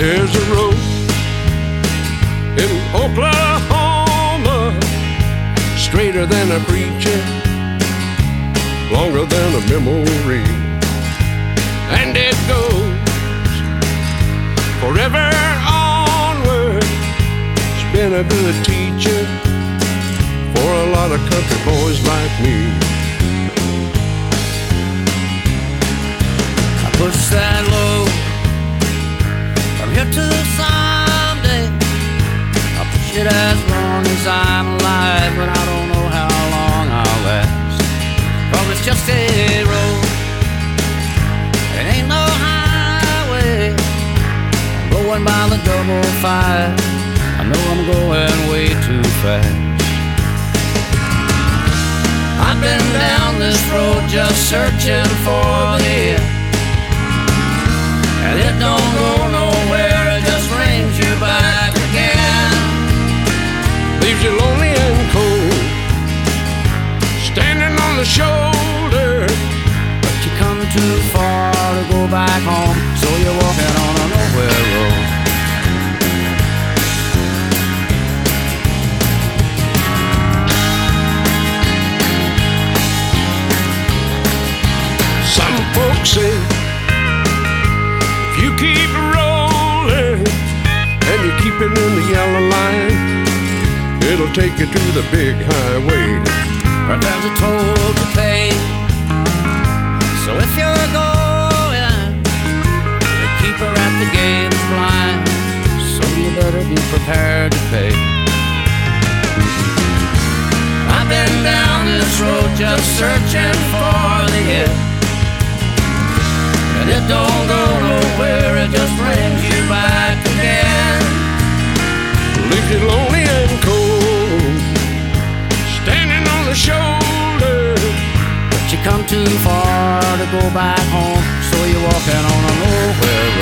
There's a road in Oklahoma, straighter than a preacher, longer than a memory, and it goes forever onward. It's been a good teacher for a lot of country boys like me. I push that load from here to someday. I'll push it as long as I'm alive, but I don't know how long I'll last. 'Cause it's just a road, it ain't no highway. I'm going by the 555. I know I'm going way too fast. I've been down this road just searching for the end, and it don't go nowhere, it just brings you back again. Leaves you lonely and cold, standing on the shoulder. But you come too far to go back home, so you're walking on a nowhere road. Some folks say if you keep rolling and you keep it in the yellow line, it'll take you to the big highway. But there's a toll to pay, so if you're going, the keeper at the gate's blind, so you better be prepared to pay. I've been down this road just searching for the end, and it don't go nowhere, it just brings you back again. Leaves you lonely and cold, standing on the shoulder. But you come too far to go back home, so you're walking on a nowhere